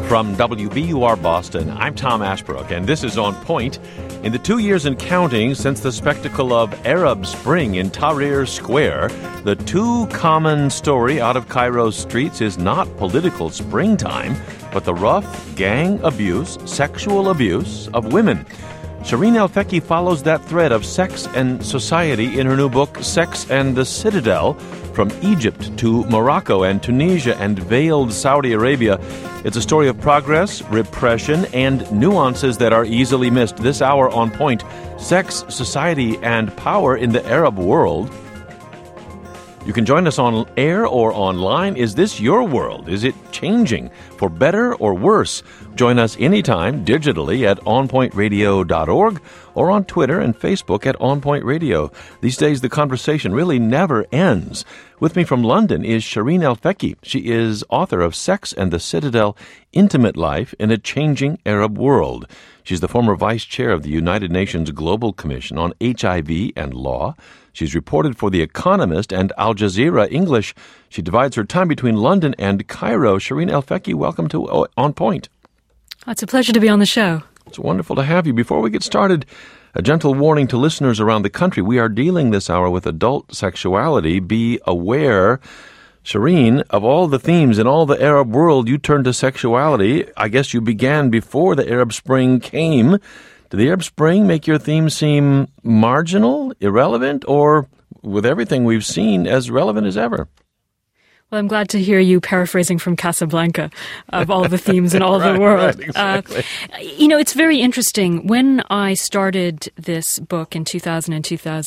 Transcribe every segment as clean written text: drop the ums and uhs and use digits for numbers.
From WBUR Boston, I'm Tom Ashbrook, and this is On Point. In the 2 years and counting since the spectacle of Arab Spring in Tahrir Square, the too common story out of Cairo's streets is not political springtime, but the rough gang abuse, sexual abuse of women. Shireen El-Fekhy follows that thread of sex and society in her new book, Sex and the Citadel, From Egypt to Morocco and Tunisia and veiled Saudi Arabia. It's a story of progress, repression, and nuances that are easily missed. This hour on Point, sex, society, and power in the Arab world. You can join us on air or online. Is this your world? Is it changing for better or worse? Join us anytime digitally at onpointradio.org or on Twitter and Facebook at OnPoint Radio. These days, the conversation really never ends. With me from London is Shireen El-Fekhy. She is author of Sex and the Citadel, Intimate Life in a Changing Arab World. She's the former vice chair of the United Nations Global Commission on HIV and Law. She's reported for The Economist and Al Jazeera English. She divides her time between London and Cairo. Shireen El-Fekhy, welcome to On Point. It's a pleasure to be on the show. It's wonderful to have you. Before we get started, a gentle warning to listeners around the country. We are dealing this hour with adult sexuality. Be aware. Shireen, of all the themes in all the Arab world, you turned to sexuality. I guess you began before the Arab Spring came. Did the Arab Spring make your theme seem marginal, irrelevant, or with everything we've seen, as relevant as ever? Well, I'm glad to hear you paraphrasing from Casablanca of all the themes in all the world. Right, exactly. It's very interesting. When I started this book in 2007,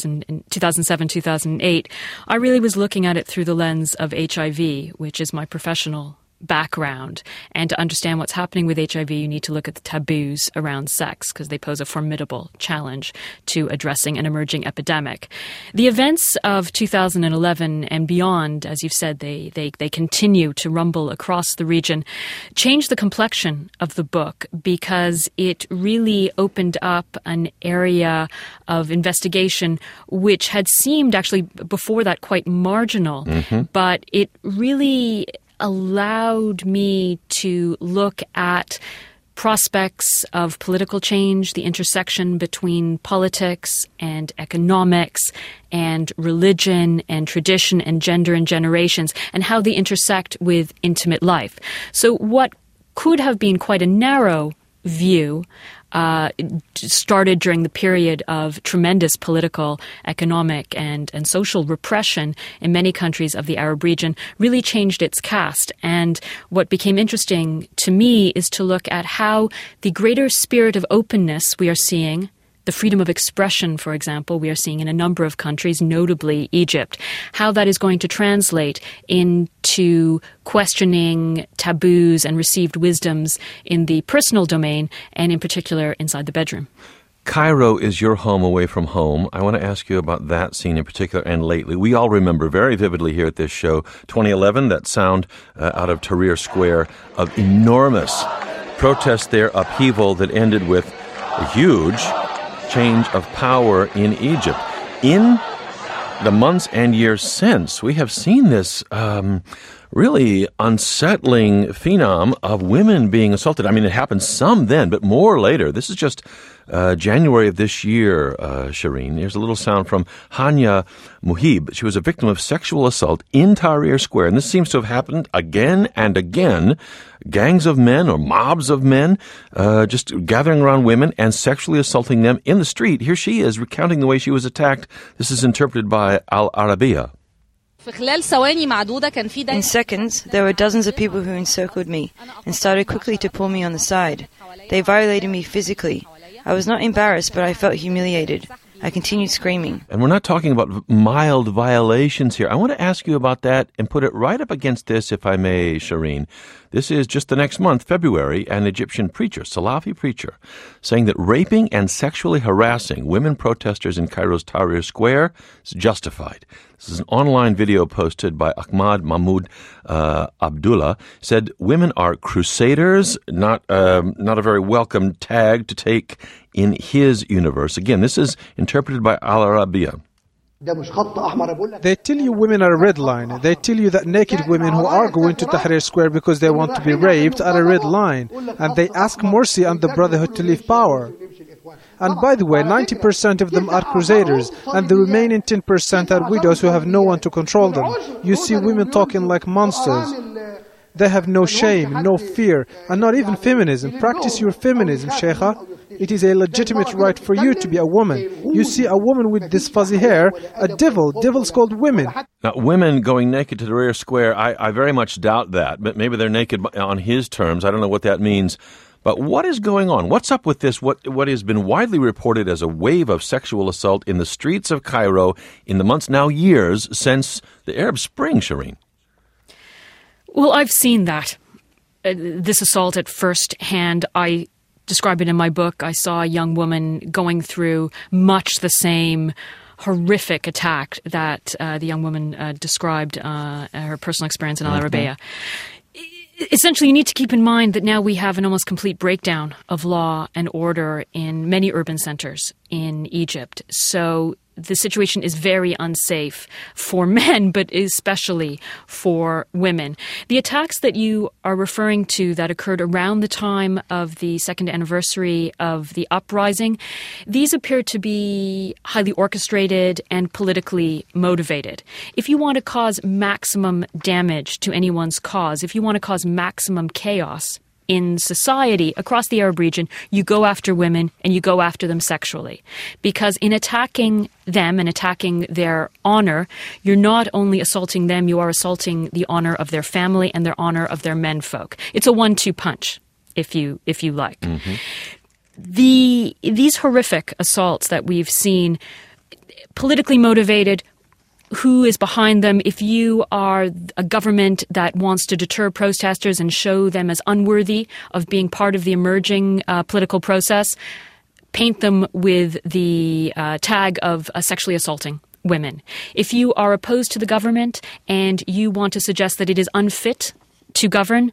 2008, I really was looking at it through the lens of HIV, which is my professional background. And to understand what's happening with HIV, you need to look at the taboos around sex because they pose a formidable challenge to addressing an emerging epidemic. The events of 2011 and beyond, as you've said, they continue to rumble across the region, changed the complexion of the book because it really opened up an area of investigation which had seemed actually before that quite marginal, but it really allowed me to look at prospects of political change, the intersection between politics and economics and religion and tradition and gender and generations, and how they intersect with intimate life. So what could have been quite a narrow view started during the period of tremendous political, economic, and social repression in many countries of the Arab region, really changed its cast. And what became interesting to me is to look at how the greater spirit of openness we are seeing, the freedom of expression, for example, we are seeing in a number of countries, notably Egypt, how that is going to translate into questioning taboos and received wisdoms in the personal domain and in particular inside the bedroom. Cairo is your home away from home. I want to ask you about that scene in particular and lately. We all remember very vividly here at this show, 2011, that sound out of Tahrir Square of enormous protest there, upheaval that ended with a huge change of power in Egypt. In the months and years since, we have seen this really unsettling phenom of women being assaulted. I mean, it happened some then, but more later. This is just January of this year, Shireen. Here's a little sound from Hania Muhib. She was a victim of sexual assault in Tahrir Square, and this seems to have happened again and again. Gangs of men or mobs of men just gathering around women and sexually assaulting them in the street. Here she is recounting the way she was attacked. This is interpreted by Al Arabiya. In seconds, there were dozens of people who encircled me and started quickly to pull me on the side. They violated me physically. I was not embarrassed, but I felt humiliated. I continued screaming. And we're not talking about mild violations here. I want to ask you about that and put it right up against this, if I may, Shireen. This is just the next month, February, an Egyptian preacher, Salafi preacher, saying that raping and sexually harassing women protesters in Cairo's Tahrir Square is justified. This is an online video posted by Ahmad Mahmoud Abdullah. Said women are crusaders, not a very welcome tag to take in his universe. Again, this is interpreted by Al Arabiya. They tell you women are a red line. They tell you that naked women who are going to Tahrir Square because they want to be raped are a red line. And they ask Morsi and the Brotherhood to leave power. And by the way, 90% of them are crusaders, and the remaining 10% are widows who have no one to control them. You see women talking like monsters. They have no shame, no fear, and not even feminism. Practice your feminism, Sheikha. It is a legitimate right for you to be a woman. You see a woman with this fuzzy hair, a devil. Devils called women. Now, women going naked to the Tahrir Square, I very much doubt that. But maybe they're naked on his terms. I don't know what that means. But what is going on? What's up with this? What has been widely reported as a wave of sexual assault in the streets of Cairo in the months, now years, since the Arab Spring, Shireen? Well, I've seen that. This assault at first hand. I describe it in my book. I saw a young woman going through much the same horrific attack that the young woman described her personal experience in Al Arabiya. Essentially, you need to keep in mind that now we have an almost complete breakdown of law and order in many urban centers in Egypt. So the situation is very unsafe for men, but especially for women. The attacks that you are referring to that occurred around the time of the second anniversary of the uprising, these appear to be highly orchestrated and politically motivated. If you want to cause maximum damage to anyone's cause, if you want to cause maximum chaos in society across the Arab region, you go after women and you go after them sexually. Because in attacking them and attacking their honor, you're not only assaulting them, you are assaulting the honor of their family and their honor of their menfolk. It's a 1-2 punch, if you like. Mm-hmm. These horrific assaults that we've seen, politically motivated, who is behind them? If you are a government that wants to deter protesters and show them as unworthy of being part of the emerging political process, paint them with the tag of sexually assaulting women. If you are opposed to the government and you want to suggest that it is unfit to govern,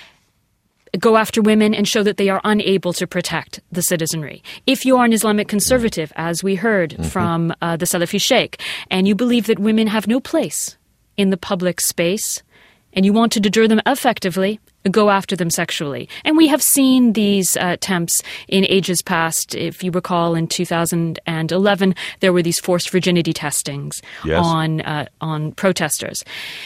go after women and show that they are unable to protect the citizenry. If you are an Islamic conservative, as we heard from the Salafi Sheikh, and you believe that women have no place in the public space, and you want to deter them effectively, go after them sexually. And we have seen these attempts in ages past. If you recall, in 2011, there were these forced virginity testings on protesters.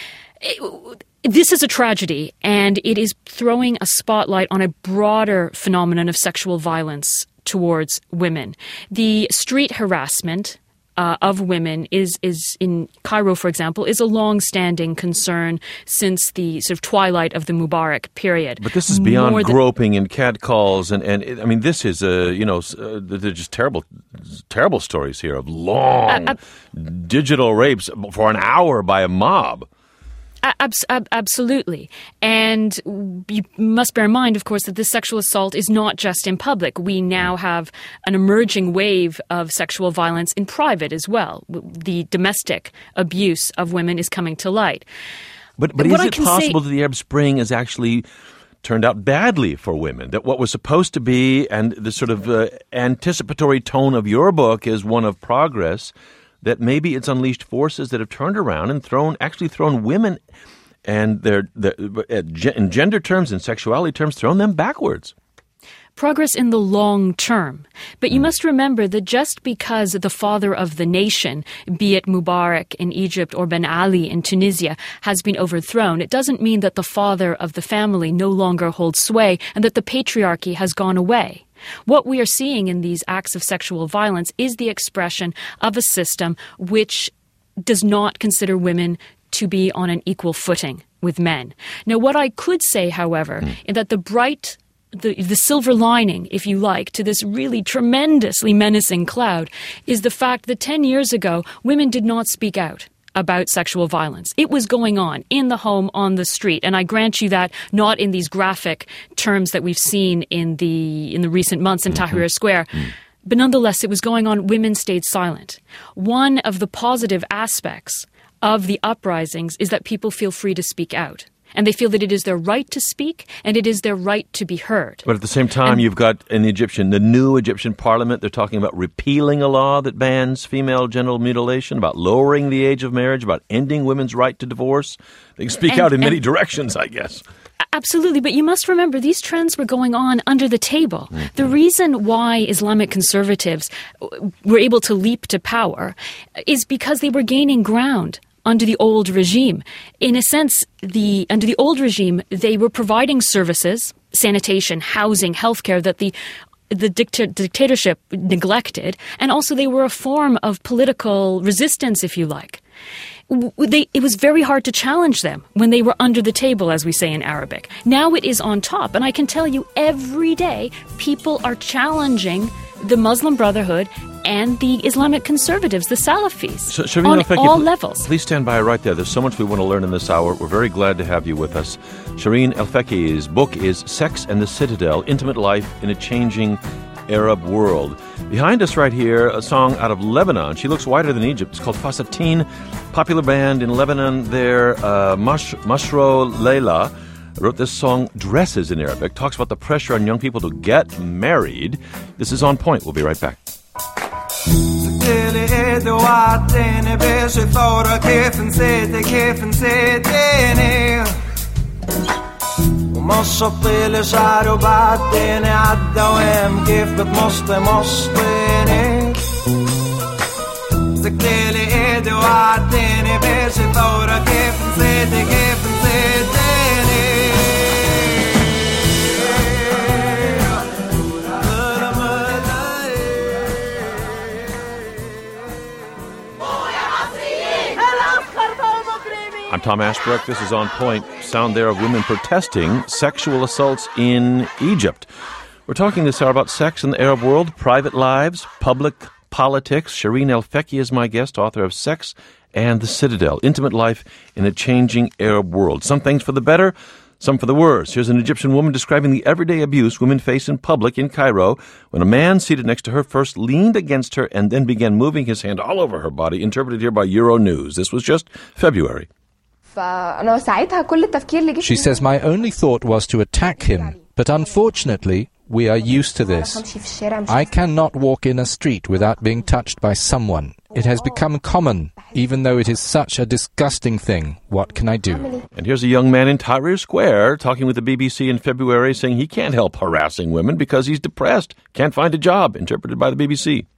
This is a tragedy, and it is throwing a spotlight on a broader phenomenon of sexual violence towards women. The street harassment of women is in Cairo, for example, is a long-standing concern since the sort of twilight of the Mubarak period. But this is beyond groping and catcalls, and I mean, this is they're just terrible stories here of long digital rapes for an hour by a mob. Absolutely. And you must bear in mind, of course, that this sexual assault is not just in public. We now have an emerging wave of sexual violence in private as well. The domestic abuse of women is coming to light. But is it possible that the Arab Spring has actually turned out badly for women? That what was supposed to be, and the sort of anticipatory tone of your book is one of progress, that maybe it's unleashed forces that have turned around and thrown women and their in gender terms and sexuality terms, thrown them backwards. Progress in the long term. But you must remember that just because the father of the nation, be it Mubarak in Egypt or Ben Ali in Tunisia, has been overthrown, it doesn't mean that the father of the family no longer holds sway and that the patriarchy has gone away. What we are seeing in these acts of sexual violence is the expression of a system which does not consider women to be on an equal footing with men. Now, what I could say, however, is that the silver lining, if you like, to this really tremendously menacing cloud is the fact that 10 years ago, women did not speak out about sexual violence. It was going on in the home, on the street. And I grant you that not in these graphic terms that we've seen in the recent months in Tahrir Square. But nonetheless, it was going on. Women stayed silent. One of the positive aspects of the uprisings is that people feel free to speak out. and they feel that it is their right to speak and it is their right to be heard. But at the same time, you've got in the new Egyptian parliament, they're talking about repealing a law that bans female genital mutilation, about lowering the age of marriage, about ending women's right to divorce. They can speak out in many directions, I guess. Absolutely, but you must remember these trends were going on under the table. Mm-hmm. The reason why Islamic conservatives were able to leap to power is because they were gaining ground under the old regime. In a sense, under the old regime, they were providing services, sanitation, housing, healthcare that the dictatorship neglected, and also they were a form of political resistance, if you like. It was very hard to challenge them when they were under the table, as we say in Arabic. Now it is on top, and I can tell you every day people are challenging the Muslim Brotherhood and the Islamic conservatives, the Salafis, on all levels. Please stand by right there. There's so much we want to learn in this hour. We're very glad to have you with us. Shireen El-Fekhi's book is Sex and the Citadel, Intimate Life in a Changing Arab World. Behind us right here, a song out of Lebanon. She looks whiter than Egypt. It's called Fasatin. Popular band in Lebanon there, Mashro Leila, wrote this song, Dresses in Arabic, talks about the pressure on young people to get married. This is On Point. We'll be right back. مصطي لشعر وبعدين عالدوام كيف بتمصطيني سكتيلي ايدي وعدتيني باشي ثورة كيف نسيتيني I'm Tom Ashbrook. This is On Point. Sound there of women protesting sexual assaults in Egypt. We're talking this hour about sex in the Arab world, private lives, public politics. Shireen El-Fekhi is my guest, author of Sex and the Citadel, Intimate Life in a Changing Arab World. Some things for the better, some for the worse. Here's an Egyptian woman describing the everyday abuse women face in public in Cairo when a man seated next to her first leaned against her and then began moving his hand all over her body, interpreted here by Euro News. This was just February. She says, my only thought was to attack him, but unfortunately, we are used to this. I cannot walk in a street without being touched by someone. It has become common, even though it is such a disgusting thing. What can I do? And here's a young man in Tahrir Square talking with the BBC in February, saying he can't help harassing women because he's depressed, can't find a job, interpreted by the BBC.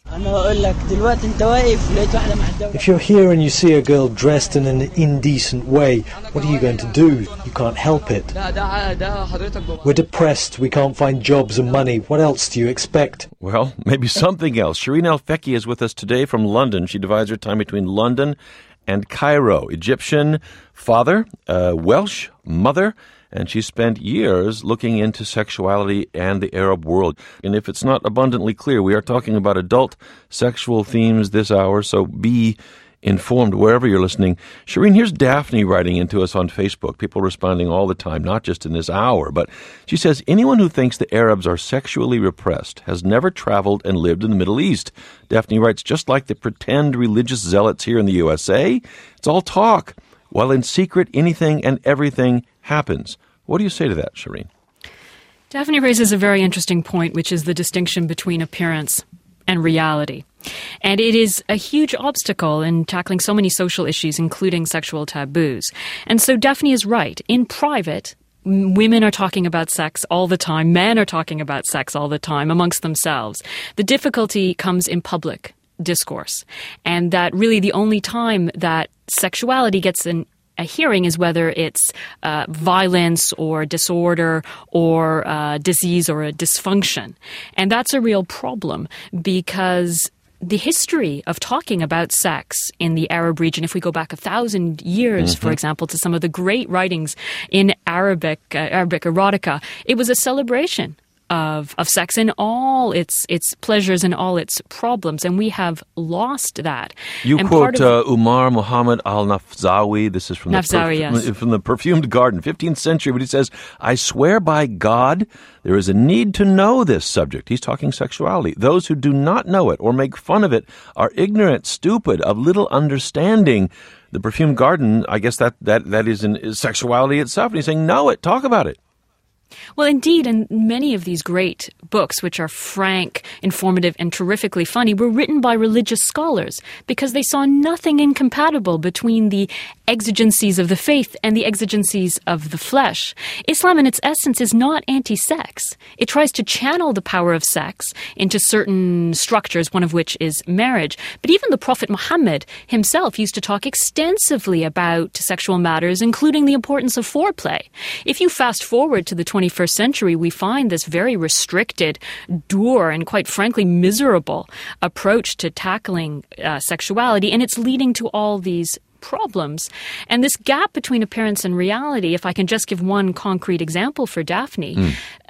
If you're here and you see a girl dressed in an indecent way, what are you going to do? You can't help it. We're depressed, we can't find jobs and money. What else do you expect? Well, maybe something else. Shireen El-Fekhi is with us today from London. She divides her time between London and Cairo. Egyptian father, Welsh mother, and she spent years looking into sexuality and the Arab world. And if it's not abundantly clear, we are talking about adult sexual themes this hour, so be informed wherever you're listening. Shireen, here's Daphne writing into us on Facebook. People responding all the time, not just in this hour. But she says, anyone who thinks the Arabs are sexually repressed has never traveled and lived in the Middle East. Daphne writes, just like the pretend religious zealots here in the USA, it's all talk. While in secret, anything and everything happens. What do you say to that, Shireen? Daphne raises a very interesting point, which is the distinction between appearance and reality. And it is a huge obstacle in tackling so many social issues, including sexual taboos. And so Daphne is right. In private, women are talking about sex all the time. Men are talking about sex all the time amongst themselves. The difficulty comes in public discourse. And that really the only time that sexuality gets a hearing is whether it's violence or disorder or disease or a dysfunction. And that's a real problem because the history of talking about sex in the Arab region, if we go back 1,000 years, for example, to some of the great writings in Arabic erotica, it was a celebration of sex in all its pleasures and all its problems, and we have lost that. You and quote Umar Muhammad al-Nafzawi. This is from from the Perfumed Garden, 15th century, but he says, "I swear by God, there is a need to know this subject." He's talking sexuality. "Those who do not know it or make fun of it are ignorant, stupid, of little understanding." The Perfumed Garden, I guess that is sexuality itself. And he's saying, know it, talk about it. Well, indeed, and many of these great books, which are frank, informative, and terrifically funny, were written by religious scholars because they saw nothing incompatible between the exigencies of the faith and the exigencies of the flesh. Islam, in its essence, is not anti-sex. It tries to channel the power of sex into certain structures, one of which is marriage. But even the Prophet Muhammad himself used to talk extensively about sexual matters, including the importance of foreplay. If you fast forward to the 21st century, we find this very restricted, dour, and quite frankly miserable approach to tackling sexuality, and it's leading to all these problems. And this gap between appearance and reality, if I can just give one concrete example for Daphne,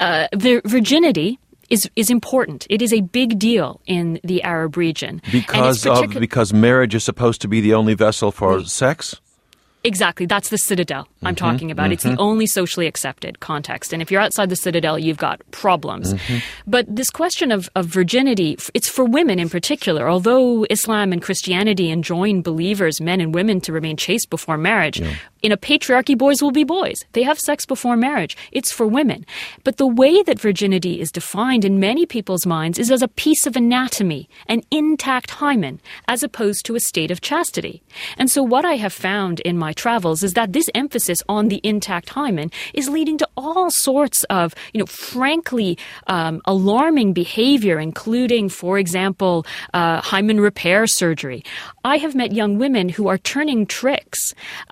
virginity is important. It is a big deal in the Arab region. Because marriage is supposed to be the only vessel for sex? Exactly. That's the citadel I'm talking about. It's the only socially accepted context. And if you're outside the citadel, you've got problems. But this question of virginity, it's for women in particular. Although Islam and Christianity enjoin believers, men and women, to remain chaste before marriage, in a patriarchy, boys will be boys. They have sex before marriage. It's for women. But the way that virginity is defined in many people's minds is as a piece of anatomy, an intact hymen, as opposed to a state of chastity. And so what I have found in my travels is that this emphasis on the intact hymen is leading to all sorts of, frankly alarming behavior, including, for example, hymen repair surgery. I have met young women who are turning tricks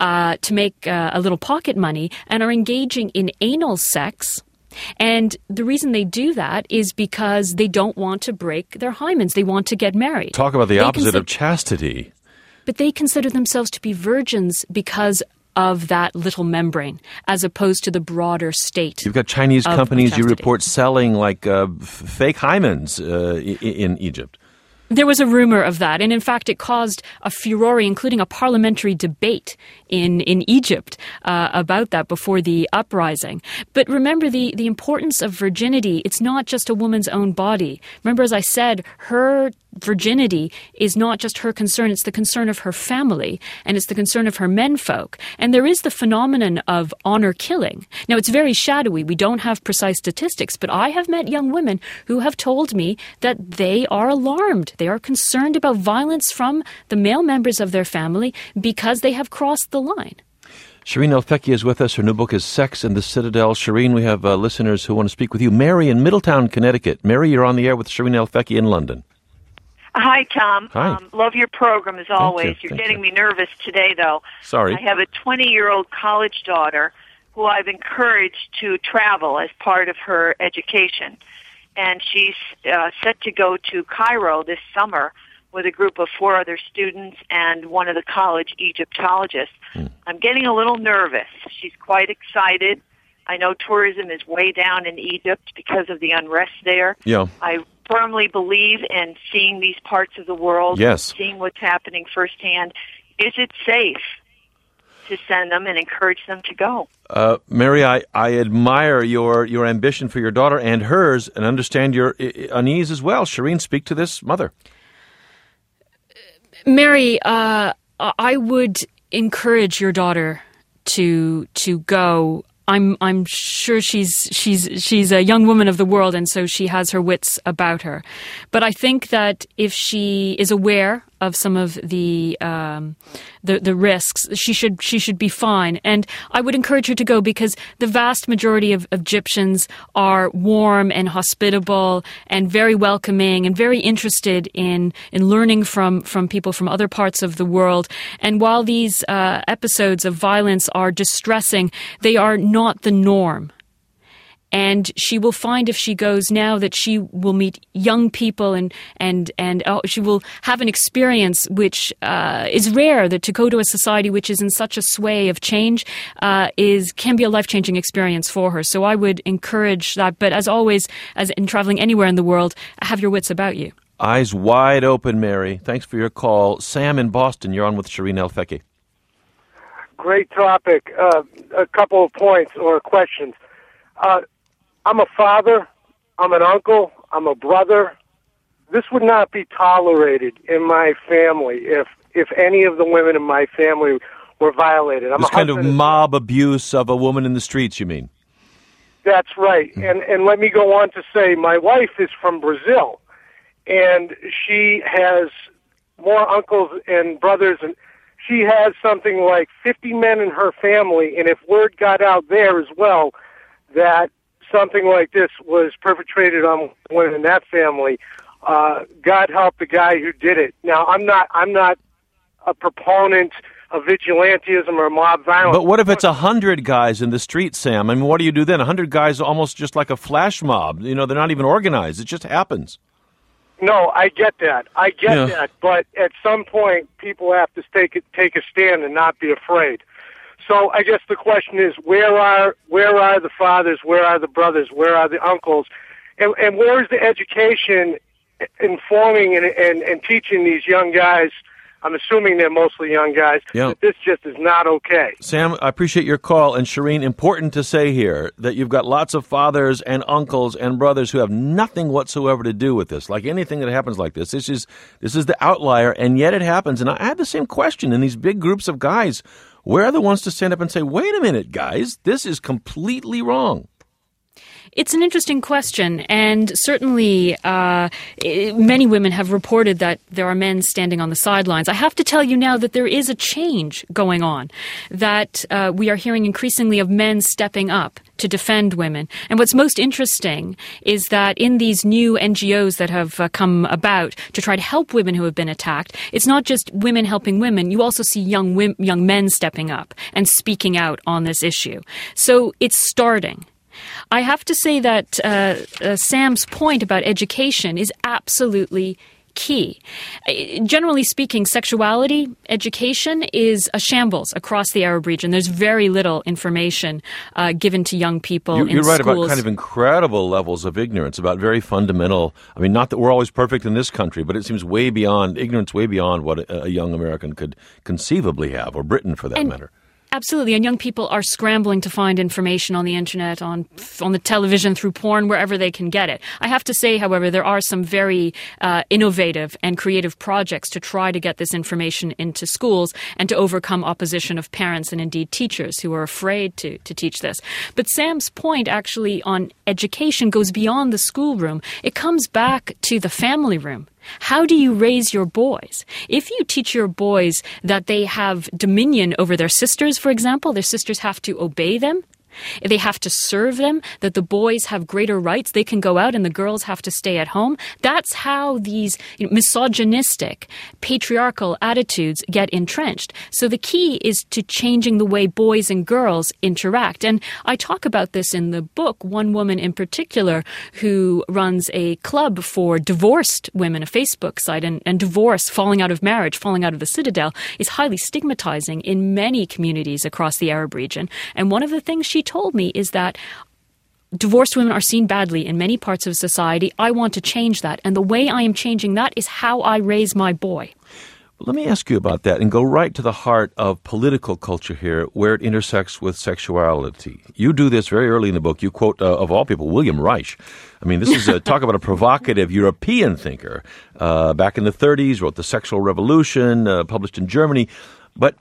to make a little pocket money and are engaging in anal sex. And the reason they do that is because they don't want to break their hymens. They want to get married. Talk about the opposite of chastity. But they consider themselves to be virgins because of that little membrane, as opposed to the broader state. You've got Chinese companies you report selling like fake hymens in Egypt. There was a rumor of that, and in fact it caused a furore, including a parliamentary debate in Egypt about that before the uprising. But remember the importance of virginity. It's not just a woman's own body. Remember, as I said, her virginity is not just her concern, it's the concern of her family, and it's the concern of her menfolk. And there is the phenomenon of honor killing. Now, it's very shadowy. We don't have precise statistics, but I have met young women who have told me that they are alarmed. They are concerned about violence from the male members of their family because they have crossed the line. Shireen El-Fekhi is with us. Her new book is Sex in the Citadel. Shireen, we have listeners who want to speak with you. Mary in Middletown, Connecticut. Mary, you're on the air with Shireen El-Fekhi in London. Hi, Tom. Hi. Love your program as always. Thank You're getting me nervous today, though. Sorry. I have a 20-year-old college daughter who I've encouraged to travel as part of her education. And she's set to go to Cairo this summer with a group of 4 other students and one of the college Egyptologists. I'm getting a little nervous. She's quite excited. I know tourism is way down in Egypt because of the unrest there. Yeah. I firmly believe in seeing these parts of the world, seeing what's happening firsthand. Is it safe to send them and encourage them to go? Mary, I admire your ambition for your daughter and hers and understand your unease as well. Shireen, speak to this mother. Mary, I would encourage your daughter to go. I'm sure she's a young woman of the world, and so she has her wits about her. But I think that if she is aware of some of the risks, she should be fine. And I would encourage her to go because the vast majority of Egyptians are warm and hospitable and very welcoming and very interested in learning from people from other parts of the world. And while these episodes of violence are distressing, they are not the norm. And she will find if she goes now that she will meet young people and she will have an experience which is rare, that to go to a society which is in such a sway of change can be a life-changing experience for her. So I would encourage that. But as always, as in traveling anywhere in the world, have your wits about you. Eyes wide open, Mary. Thanks for your call. Sam in Boston, you're on with Shireen El-Fekhi. Great topic. A couple of points or questions. I'm a father. I'm an uncle. I'm a brother. This would not be tolerated in my family if any of the women in my family were violated. This kind of mob abuse of a woman in the streets, you mean? That's right. And let me go on to say my wife is from Brazil, and she has more uncles and brothers, and she has something like 50 men in her family, and if word got out there as well that something like this was perpetrated on women in that family, God help the guy who did it. Now, I'm not a proponent of vigilantism or mob violence. But what if it's 100 guys in the street, Sam? I mean, what do you do then? 100 guys almost just like a flash mob. You know, they're not even organized. It just happens. No, I get that. That. But at some point, people have to take a stand and not be afraid. So I guess the question is, where are the fathers? Where are the brothers? Where are the uncles? And where is the education informing and teaching these young guys? I'm assuming they're mostly young guys. Yeah. That this just is not okay. Sam, I appreciate your call. And Shireen, important to say here that you've got lots of fathers and uncles and brothers who have nothing whatsoever to do with this. Like anything that happens like this is the outlier, and yet it happens. And I had the same question in these big groups of guys. Where are the ones to stand up and say, wait a minute, guys, this is completely wrong? It's an interesting question, and certainly many women have reported that there are men standing on the sidelines. I have to tell you now that there is a change going on, that we are hearing increasingly of men stepping up to defend women. And what's most interesting is that in these new NGOs that have come about to try to help women who have been attacked, it's not just women helping women. You also see young men stepping up and speaking out on this issue. So it's starting. I have to say that Sam's point about education is absolutely key. Generally speaking, sexuality education is a shambles across the Arab region. There's very little information given to young people in schools. You're right about kind of incredible levels of ignorance about very fundamental. I mean, not that we're always perfect in this country, but it seems way beyond what a young American could conceivably have, or Britain for that matter. Absolutely, and young people are scrambling to find information on the internet, on the television, through porn, wherever they can get it. I have to say, however, there are some very innovative and creative projects to try to get this information into schools and to overcome opposition of parents and indeed teachers who are afraid to teach this. But Sam's point actually on education goes beyond the schoolroom. It comes back to the family room. How do you raise your boys? If you teach your boys that they have dominion over their sisters, for example, their sisters have to obey them, they have to serve them, that the boys have greater rights, they can go out and the girls have to stay at home. That's how these misogynistic, patriarchal attitudes get entrenched. So the key is to changing the way boys and girls interact. And I talk about this in the book. One woman in particular who runs a club for divorced women, a Facebook site, and divorce, falling out of marriage, falling out of the citadel, is highly stigmatizing in many communities across the Arab region. And one of the things she told me is that divorced women are seen badly in many parts of society. I want to change that. And the way I am changing that is how I raise my boy. Let me ask you about that and go right to the heart of political culture here, where it intersects with sexuality. You do this very early in the book. You quote, of all people, William Reich. I mean, this is talk about a provocative European thinker. Back in the 30s, wrote The Sexual Revolution, published in Germany. But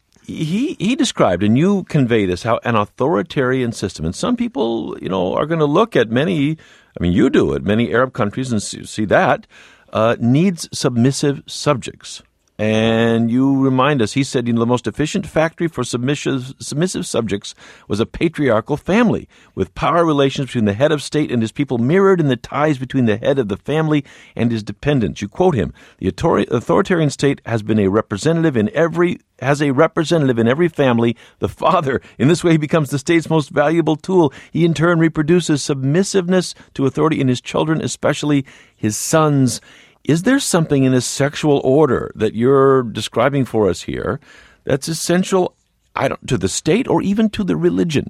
he described, and you convey this, how an authoritarian system, and some people, are going to look at many Arab countries and see that, needs submissive subjects. And you remind us, he said, the most efficient factory for submissive subjects was a patriarchal family, with power relations between the head of state and his people mirrored in the ties between the head of the family and his dependents. You quote him, the authoritarian state has a representative in every family, the father. In this way, he becomes the state's most valuable tool. He, in turn, reproduces submissiveness to authority in his children, especially his sons. Is there something in this sexual order that you're describing for us here that's essential to the state or even to the religion?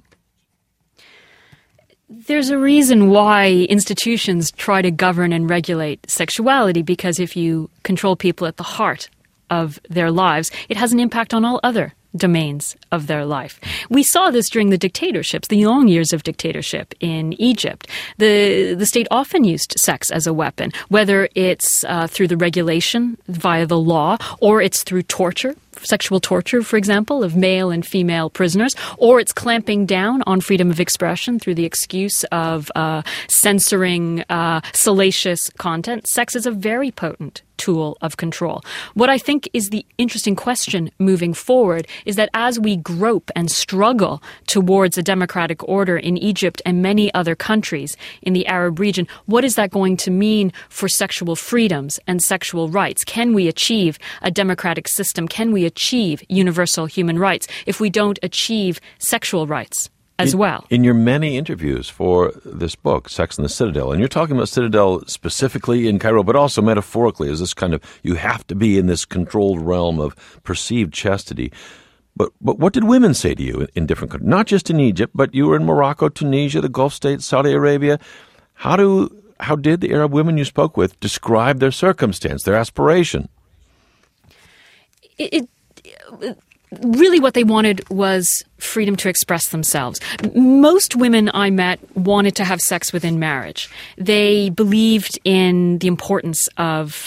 There's a reason why institutions try to govern and regulate sexuality, because if you control people at the heart of their lives, it has an impact on all other domains of their life. We saw this during the dictatorships, the long years of dictatorship in Egypt. The state often used sex as a weapon, whether it's through the regulation via the law, or it's through torture, sexual torture, for example, of male and female prisoners, or it's clamping down on freedom of expression through the excuse of censoring salacious content. Sex is a very potent tool of control. What I think is the interesting question moving forward is that as we grope and struggle towards a democratic order in Egypt and many other countries in the Arab region, what is that going to mean for sexual freedoms and sexual rights? Can we achieve a democratic system? Can we achieve universal human rights if we don't achieve sexual rights as well? In your many interviews for this book, Sex and the Citadel, and you're talking about Citadel specifically in Cairo, but also metaphorically as this kind of, you have to be in this controlled realm of perceived chastity. But what did women say to you in different countries? Not just in Egypt, but you were in Morocco, Tunisia, the Gulf states, Saudi Arabia. How did the Arab women you spoke with describe their circumstance, their aspiration? Really what they wanted was freedom to express themselves. Most women I met wanted to have sex within marriage. They believed in the importance of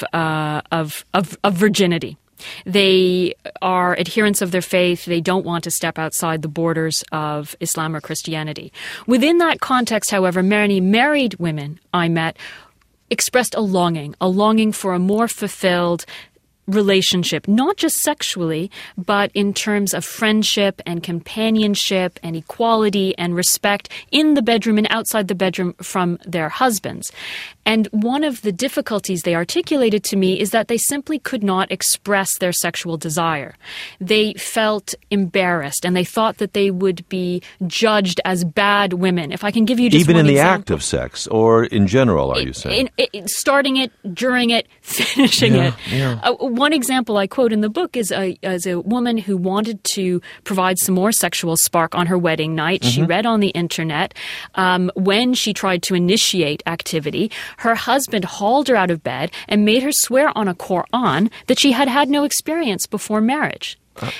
virginity. They are adherents of their faith. They don't want to step outside the borders of Islam or Christianity. Within that context, however, many married women I met expressed a longing for a more fulfilled relationship, not just sexually, but in terms of friendship and companionship and equality and respect in the bedroom and outside the bedroom from their husbands. And one of the difficulties they articulated to me is that they simply could not express their sexual desire. They felt embarrassed and they thought that they would be judged as bad women. If I can give you just even one in the example. Act of sex, or in general, are you saying? Starting it, during it, finishing it. Yeah. One example I quote in the book is a woman who wanted to provide some more sexual spark on her wedding night. Mm-hmm. She read on the internet. When she tried to initiate activity, her husband hauled her out of bed and made her swear on a Quran that she had had no experience before marriage.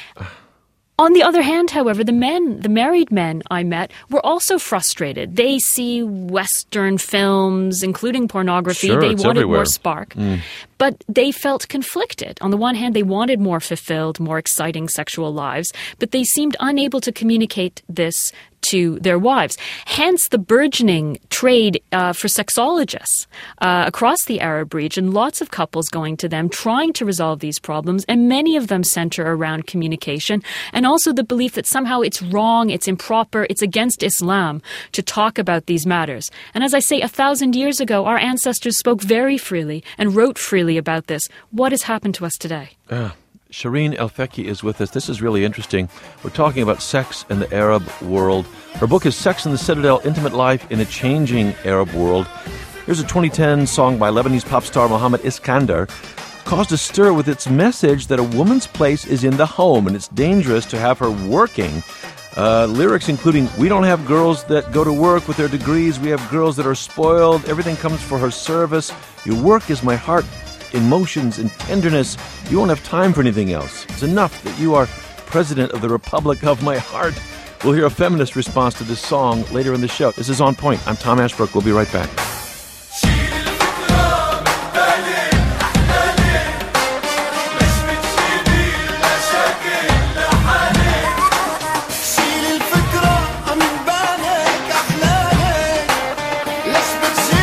On the other hand, however, the married men I met were also frustrated. They see Western films, including pornography. Sure, they it's wanted everywhere. more spark. But they felt conflicted. On the one hand, they wanted more fulfilled, more exciting sexual lives, but they seemed unable to communicate this to their wives. Hence the burgeoning trade for sexologists across the Arab region, lots of couples going to them, trying to resolve these problems, and many of them center around communication and also the belief that somehow it's wrong, it's improper, it's against Islam to talk about these matters. And as I say, 1,000 years ago, our ancestors spoke very freely and wrote freely about this. What has happened to us today? Shireen El-Feki is with us. This is really interesting. We're talking about sex in the Arab world. Her book is Sex and the Citadel, Intimate Life in a Changing Arab World. Here's a 2010 song by Lebanese pop star Mohammed Iskandar. Caused a stir with its message that a woman's place is in the home and it's dangerous to have her working. Lyrics including, we don't have girls that go to work with their degrees. We have girls that are spoiled. Everything comes for her service. Your work is my heart, emotions and tenderness. You won't have time for anything else. It's enough that you are president of the Republic of my heart. We'll hear a feminist response to this song later in the show. This is On Point. I'm Tom Ashbrook. We'll be right back.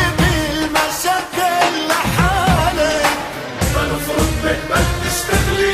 بتستغلي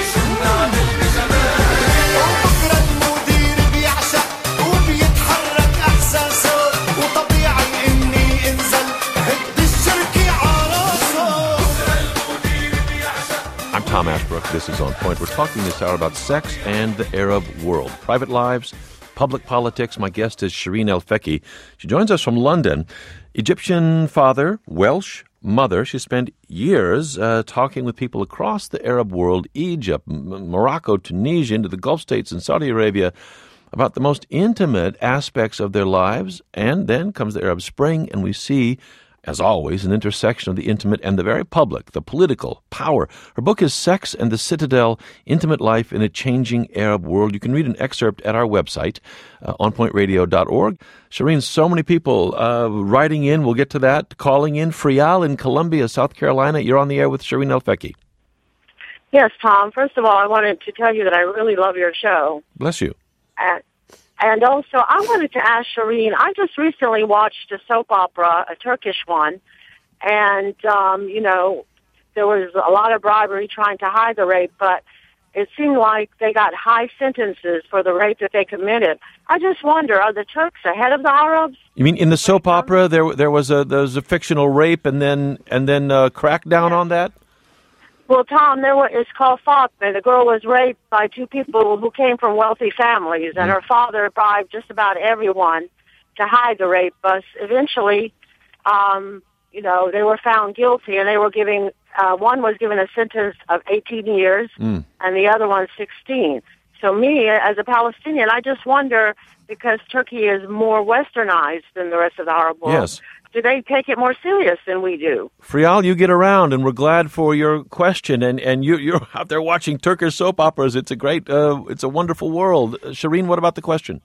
This is On Point. We're talking this hour about sex and the Arab world. Private lives, public politics. My guest is Shireen El-Feki. She joins us from London. Egyptian father, Welsh mother. She spent years talking with people across the Arab world, Egypt, Morocco, Tunisia, into the Gulf states and Saudi Arabia, about the most intimate aspects of their lives. And then comes the Arab Spring, and we see, as always, an intersection of the intimate and the very public, the political, power. Her book is Sex and the Citadel, Intimate Life in a Changing Arab World. You can read an excerpt at our website, onpointradio.org. Shireen, so many people writing in. We'll get to that. Calling in. Frial in Columbia, South Carolina. You're on the air with Shireen El-Feki. Yes, Tom. First of all, I wanted to tell you that I really love your show. Bless you. And also, I wanted to ask Shireen, I just recently watched a soap opera, a Turkish one, and, there was a lot of bribery trying to hide the rape, but it seemed like they got high sentences for the rape that they committed. I just wonder, are the Turks ahead of the Arabs? You mean in the soap opera there was a fictional rape and then crackdown on that? Well, Tom, it's called Fatma. The girl was raped by two people who came from wealthy families, and her father bribed just about everyone to hide the rape. But eventually, they were found guilty, and they were one was given a sentence of 18 years, and the other one 16. So me, as a Palestinian, I just wonder, because Turkey is more westernized than the rest of the Arab world. Yes. Do they take it more serious than we do? Frial, you get around, and we're glad for your question. And you're out there watching Turkish soap operas. It's it's a wonderful world. Shireen, what about the question?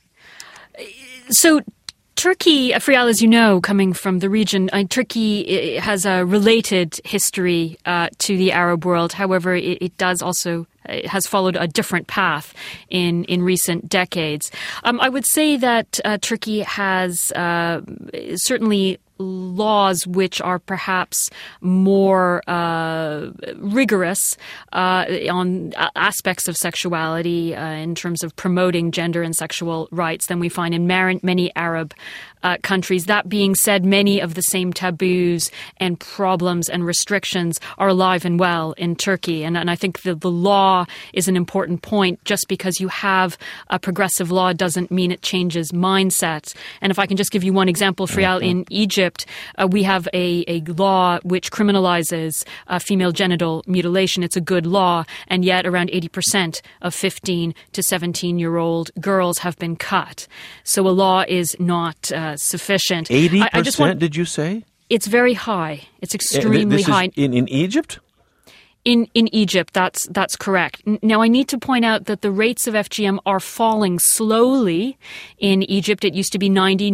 So Turkey, Frial, as you know, coming from the region, Turkey has a related history to the Arab world. However, it does also has followed a different path in recent decades. I would say that Turkey has certainly laws which are perhaps more rigorous on aspects of sexuality in terms of promoting gender and sexual rights than we find in many Arab countries. That being said, many of the same taboos and problems and restrictions are alive and well in Turkey. And I think the law is an important point. Just because you have a progressive law doesn't mean it changes mindsets. And if I can just give you one example, Frial, in Egypt, we have a law which criminalizes female genital mutilation. It's a good law, and yet around 80% of 15 to 17-year-old girls have been cut. So a law is not sufficient. 80%, did you say? It's very high. It's extremely high. In Egypt? In Egypt, that's correct. Now, I need to point out that the rates of FGM are falling slowly in Egypt. It used to be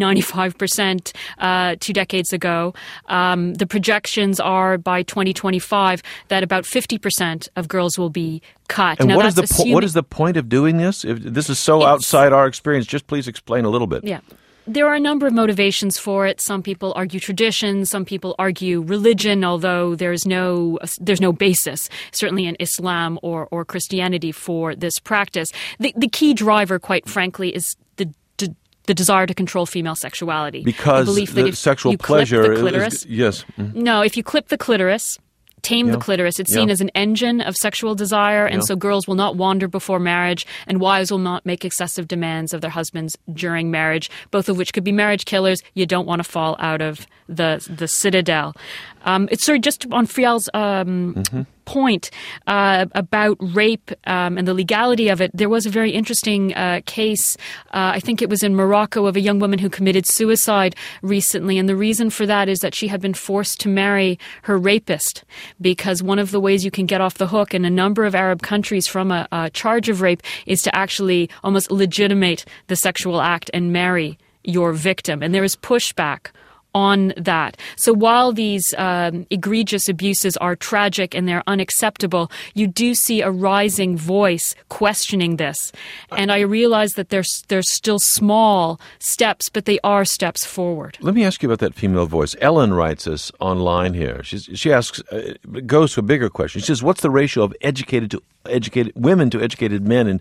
95% 2 decades ago. The projections are by 2025 that about 50% of girls will be cut. And now, what is the point of doing this? If this is so outside our experience, just please explain a little bit. Yeah. There are a number of motivations for it. Some people argue tradition. Some people argue religion, although there's no basis, certainly in Islam or Christianity, for this practice. The key driver, quite frankly, is the desire to control female sexuality. Because the belief that sexual pleasure is... Yes. Mm-hmm. No, if you clip the clitoris... Tame the clitoris. It's seen as an engine of sexual desire, and so girls will not wander before marriage, and wives will not make excessive demands of their husbands during marriage, both of which could be marriage killers. You don't want to fall out of the citadel. It's sort of just on Frial's point about rape and the legality of it. There was a very interesting case, I think it was in Morocco, of a young woman who committed suicide recently. And the reason for that is that she had been forced to marry her rapist, because one of the ways you can get off the hook in a number of Arab countries from a charge of rape is to actually almost legitimate the sexual act and marry your victim. And there is pushback on that. So while these egregious abuses are tragic and they're unacceptable, you do see a rising voice questioning this. And I realize that there's still small steps, but they are steps forward. Let me ask you about that female voice. Ellen writes us online here. She asks, goes to a bigger question. She says, what's the ratio of educated women to educated men in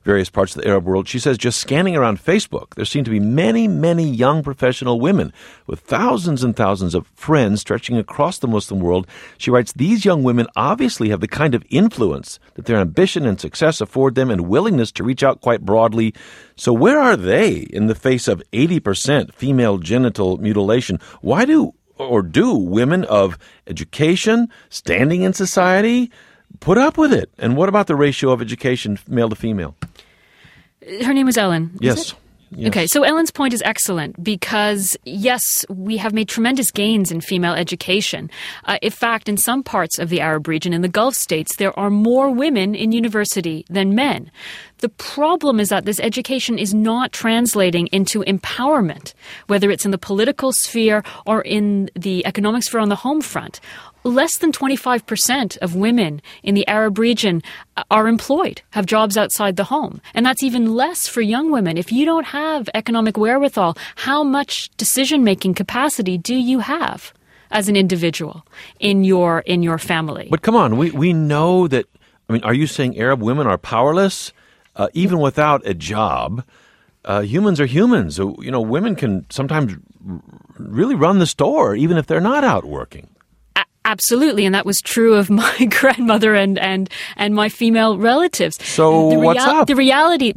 various parts of the Arab world. She says just scanning around Facebook, there seem to be many, many young professional women with thousands and thousands of friends stretching across the Muslim world. She writes, these young women obviously have the kind of influence that their ambition and success afford them and willingness to reach out quite broadly. So where are they in the face of 80% female genital mutilation? Why do women of education, standing in society, put up with it? And what about the ratio of education male to female? Her name was Ellen. Yes. Yes. Okay, so Ellen's point is excellent because, yes, we have made tremendous gains in female education. In fact, in some parts of the Arab region, in the Gulf states, there are more women in university than men. The problem is that this education is not translating into empowerment, whether it's in the political sphere or in the economic sphere on the home front. Less than 25% of women in the Arab region are employed, have jobs outside the home. And that's even less for young women. If you don't have economic wherewithal, how much decision-making capacity do you have as an individual in your family? But come on, we know that, I mean, are you saying Arab women are powerless? Even without a job, humans are humans. So, women can sometimes really run the store, even if they're not out working. Absolutely, and that was true of my grandmother and my female relatives. So what's up? The reality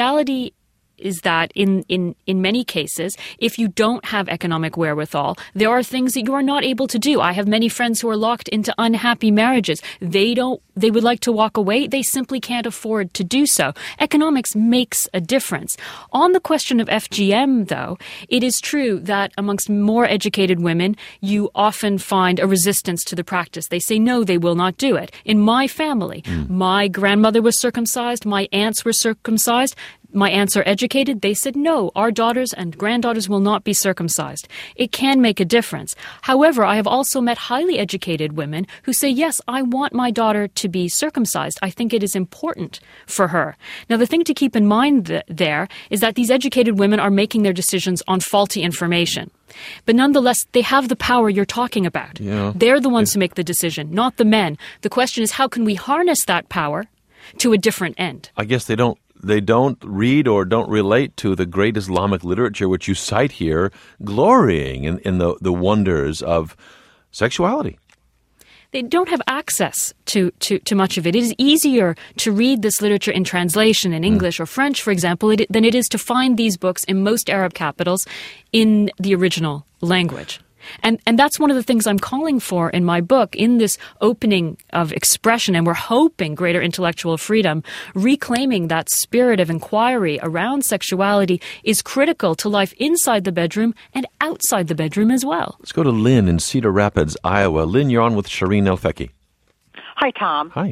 is that in many cases, if you don't have economic wherewithal, there are things that you are not able to do. I have many friends who are locked into unhappy marriages. They would like to walk away. They simply can't afford to do so. Economics makes a difference. On the question of FGM, though, it is true that amongst more educated women, you often find a resistance to the practice. They say, no, they will not do it. In my family, my grandmother was circumcised. My aunts were circumcised. My aunts are educated. They said, no, our daughters and granddaughters will not be circumcised. It can make a difference. However, I have also met highly educated women who say, yes, I want my daughter to be circumcised. I think it is important for her. Now, the thing to keep in mind there is that these educated women are making their decisions on faulty information. But nonetheless, they have the power you're talking about. Yeah. They're the ones who make the decision, not the men. The question is, how can we harness that power to a different end? I guess they don't read or don't relate to the great Islamic literature, which you cite here, glorying in the wonders of sexuality. They don't have access to much of it. It is easier to read this literature in translation in English or French, for example, than it is to find these books in most Arab capitals in the original language. And that's one of the things I'm calling for in my book, in this opening of expression, and we're hoping greater intellectual freedom. Reclaiming that spirit of inquiry around sexuality is critical to life inside the bedroom and outside the bedroom as well. Let's go to Lynn in Cedar Rapids, Iowa. Lynn, you're on with Shireen El-Feki. Hi, Tom. Hi.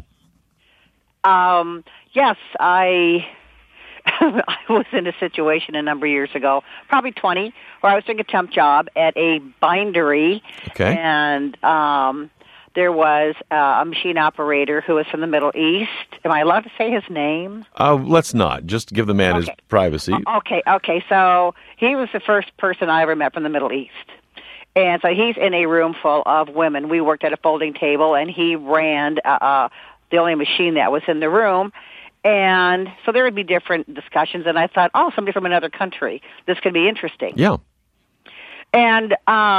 Yes, I was in a situation a number of years ago, probably 20, where I was doing a temp job at a bindery. Okay. And there was a machine operator who was from the Middle East. Am I allowed to say his name? Let's not. Just give the man his privacy. Okay. So he was the first person I ever met from the Middle East. And so he's in a room full of women. We worked at a folding table, and he ran the only machine that was in the room. And so there would be different discussions, and I thought, somebody from another country. This could be interesting. Yeah. And,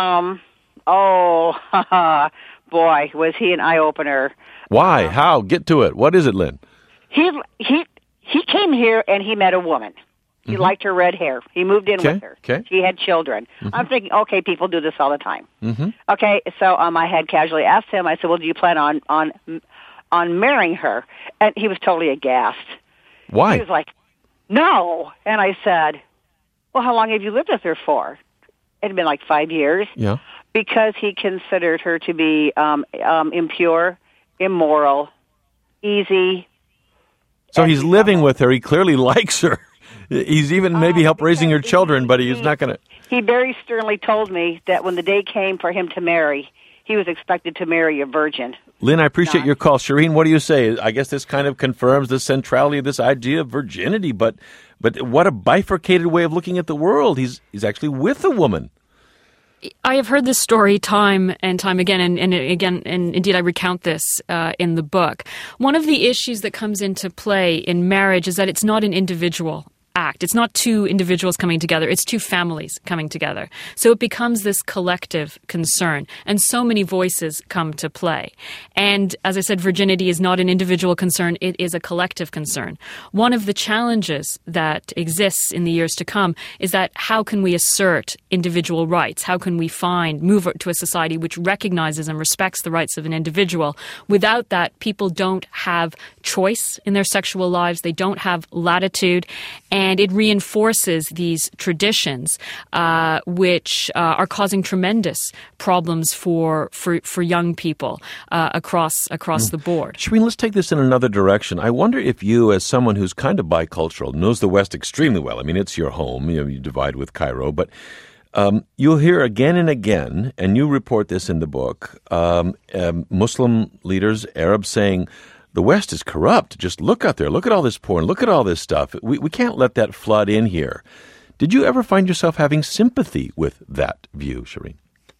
boy, was he an eye-opener. Why? How? Get to it. What is it, Lynn? He came here, and he met a woman. He liked her red hair. He moved in with her. Okay. She had children. I'm thinking, okay, people do this all the time. Okay, so I had casually asked him, I said, well, do you plan on marrying her? And he was totally aghast. Why? He was like, no. And I said, well, how long have you lived with her for? It had been like 5 years. Yeah. Because he considered her to be impure, immoral, easy. So he's living with her. He clearly likes her. He's even maybe helped raising her children, but he's not going to... He very sternly told me that when the day came for him to marry, he was expected to marry a virgin. Lynn, I appreciate your call. Shireen, what do you say? I guess this kind of confirms the centrality of this idea of virginity, but what a bifurcated way of looking at the world. He's actually with a woman. I have heard this story time and time again, and indeed I recount this in the book. One of the issues that comes into play in marriage is that it's not an individual act. It's not two individuals coming together. It's two families coming together. So it becomes this collective concern, and so many voices come to play. And as I said, virginity is not an individual concern. It is a collective concern. One of the challenges that exists in the years to come is that how can we assert individual rights? How can we move to a society which recognizes and respects the rights of an individual? Without that, people don't have choice in their sexual lives. They don't have latitude. And it reinforces these traditions, which are causing tremendous problems for young people across the board. Shireen, let's take this in another direction. I wonder if you, as someone who's kind of bicultural, knows the West extremely well. I mean, it's your home. You divide with Cairo, but you'll hear again and again, and you report this in the book, Muslim leaders, Arabs saying, the West is corrupt. Just look out there. Look at all this porn. Look at all this stuff. We can't let that flood in here. Did you ever find yourself having sympathy with that view, Shireen?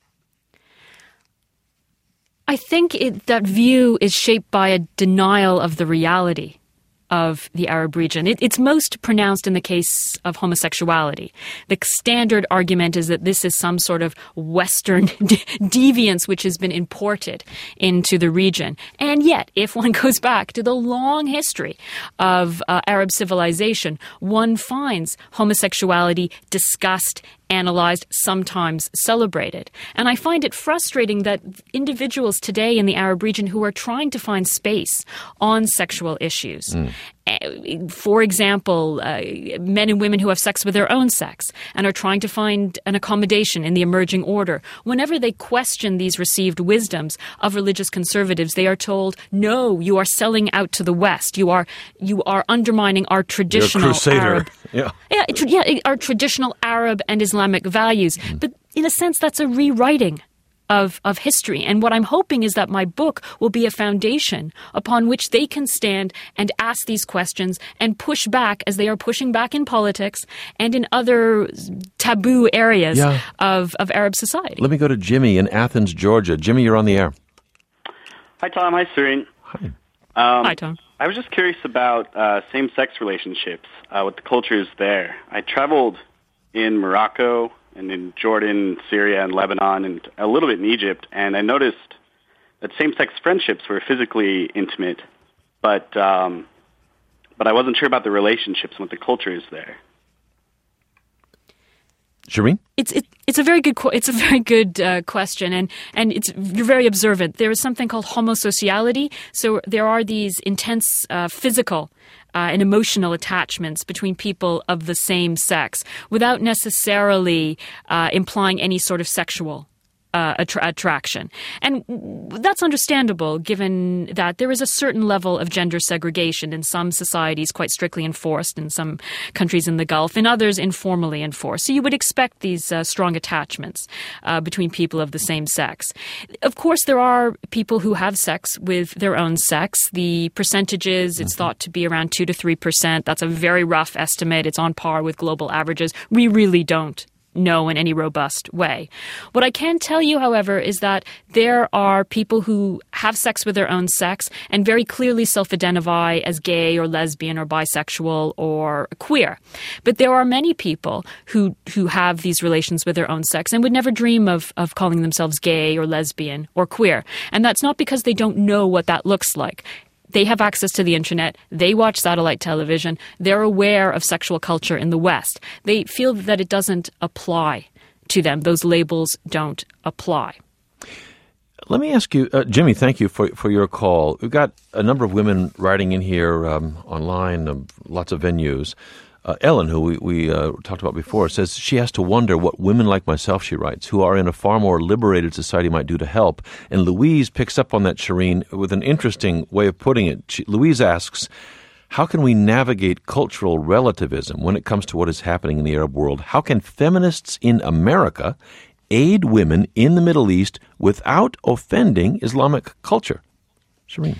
I think that view is shaped by a denial of the reality of the Arab region. It's most pronounced in the case of homosexuality. The standard argument is that this is some sort of Western deviance which has been imported into the region. And yet, if one goes back to the long history of Arab civilization, one finds homosexuality discussed, analyzed, sometimes celebrated. And I find it frustrating that individuals today in the Arab region who are trying to find space on sexual issues, for example, men and women who have sex with their own sex and are trying to find an accommodation in the emerging order, whenever they question these received wisdoms of religious conservatives, they are told, no, you are selling out to the West. You are undermining our traditional Arab, our traditional Arab and Islamic values. But in a sense, that's a rewriting of history. And what I'm hoping is that my book will be a foundation upon which they can stand and ask these questions and push back as they are pushing back in politics and in other taboo areas of Arab society. Let me go to Jimmy in Athens, Georgia. Jimmy, you're on the air. Hi, Tom. Hi, Shireen. Hi. Hi, Tom. I was just curious about same-sex relationships, with the cultures there. I traveled in Morocco and in Jordan, Syria, and Lebanon, and a little bit in Egypt, and I noticed that same-sex friendships were physically intimate, but I wasn't sure about the relationships and what the culture is there. Shireen? It's a very good question, and you're very observant. There is something called homosociality. So there are these intense physical and emotional attachments between people of the same sex, without necessarily implying any sort of sexual attraction. And that's understandable, given that there is a certain level of gender segregation in some societies, quite strictly enforced, in some countries in the Gulf, in others informally enforced. So you would expect these strong attachments between people of the same sex. Of course, there are people who have sex with their own sex. The percentages, it's thought to be around 2 to 3%. That's a very rough estimate. It's on par with global averages. We really don't know in any robust way. What I can tell you, however, is that there are people who have sex with their own sex and very clearly self-identify as gay or lesbian or bisexual or queer. But there are many people who have these relations with their own sex and would never dream of calling themselves gay or lesbian or queer. And that's not because they don't know what that looks like. They have access to the internet. They watch satellite television. They're aware of sexual culture in the West. They feel that it doesn't apply to them. Those labels don't apply. Let me ask you, Jimmy, thank you for your call. We've got a number of women writing in here online, lots of venues. Ellen, who we talked about before, says she has to wonder what women like myself, she writes, who are in a far more liberated society might do to help. And Louise picks up on that, Shireen, with an interesting way of putting it. Louise asks, how can we navigate cultural relativism when it comes to what is happening in the Arab world? How can feminists in America aid women in the Middle East without offending Islamic culture? Shireen.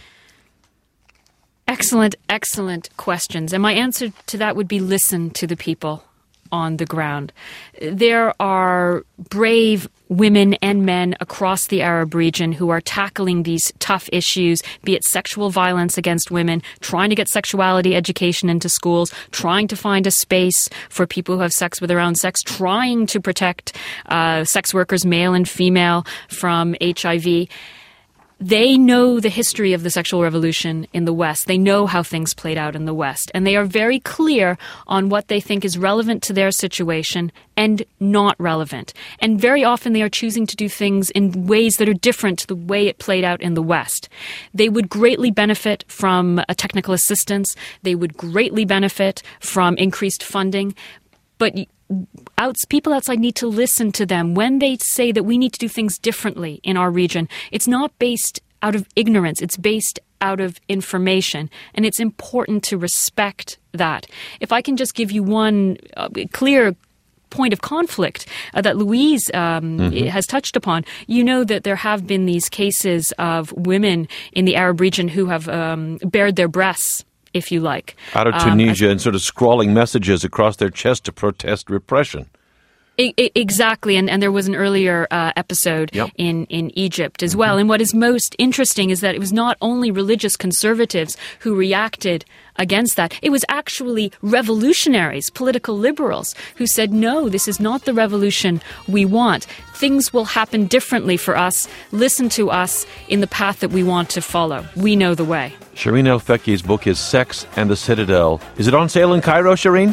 Excellent questions. And my answer to that would be listen to the people on the ground. There are brave women and men across the Arab region who are tackling these tough issues, be it sexual violence against women, trying to get sexuality education into schools, trying to find a space for people who have sex with their own sex, trying to protect sex workers, male and female, from HIV. They know the history of the sexual revolution in the West. They know how things played out in the West. And they are very clear on what they think is relevant to their situation and not relevant. And very often they are choosing to do things in ways that are different to the way it played out in the West. They would greatly benefit from a technical assistance. They would greatly benefit from increased funding. But people outside need to listen to them. When they say that we need to do things differently in our region, it's not based out of ignorance. It's based out of information. And it's important to respect that. If I can just give you one clear point of conflict that Louise has touched upon, you know that there have been these cases of women in the Arab region who have bared their breasts, if you like. Out of Tunisia and sort of scrawling messages across their chest to protest repression. Exactly, and there was an earlier episode in Egypt as well. And what is most interesting is that it was not only religious conservatives who reacted against that. It was actually revolutionaries, political liberals, who said, no, this is not the revolution we want. Things will happen differently for us. Listen to us in the path that we want to follow. We know the way. Shireen El-Fekky's book is Sex and the Citadel. Is it on sale in Cairo, Shireen?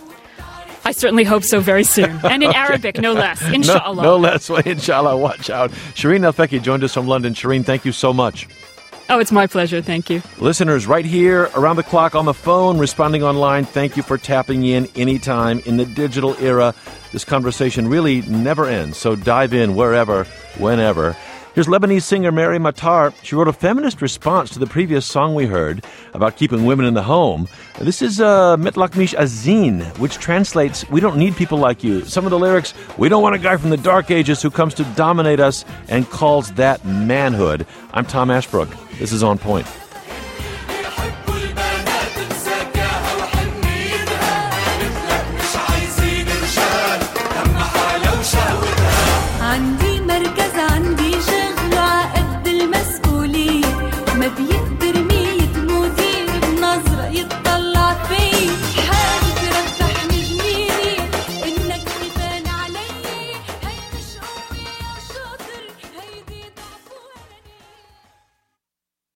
I certainly hope so very soon. And in Okay. Arabic, no less, inshallah. No less, inshallah, watch out. Shireen El-Fekky joined us from London. Shireen, thank you so much. Oh, it's my pleasure. Thank you. Listeners, right here, around the clock, on the phone, responding online, thank you for tapping in anytime. In the digital era, this conversation really never ends, so dive in wherever, whenever. Here's Lebanese singer Mary Matar. She wrote a feminist response to the previous song we heard about keeping women in the home. This is Mitlak Mish Azin, which translates, we don't need people like you. Some of the lyrics, we don't want a guy from the dark ages who comes to dominate us and calls that manhood. I'm Tom Ashbrook. This is On Point.